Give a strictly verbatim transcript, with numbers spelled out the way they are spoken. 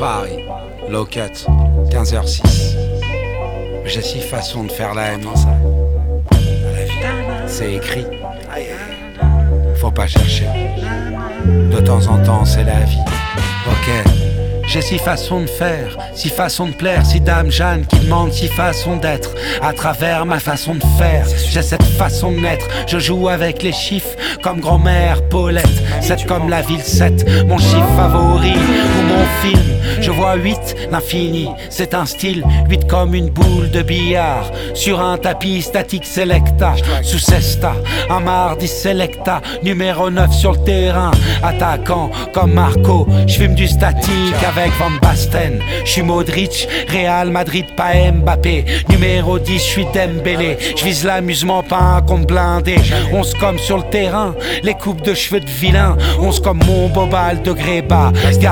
Paris, low cut, quinze heures six. J'ai six façons de faire la haine, ça. C'est écrit. Faut pas chercher. De temps en temps, c'est la vie. Ok. J'ai six façons de faire, six façons de plaire, six dames Jeanne qui demandent six façons d'être. À travers ma façon de faire, j'ai cette façon de naître. Je joue avec les chiffres comme grand-mère Paulette. sept comme la ville sept, mon chiffre favori ou mon film. Je vois huit, l'infini, c'est un style. huit comme une boule de billard sur un tapis statique Selecta. Sous Cesta, un mardi Selecta. Numéro neuf sur le terrain, attaquant comme Marco. J'fume du statique avec Van Basten. J'suis Modric, Real Madrid, pas Mbappé. Numéro dix, j'suis Dembélé. J'vise l'amusement, pas un compte blindé. onze comme sur le terrain, les coupes de cheveux de vilain. onze comme mon bobal de gré bas.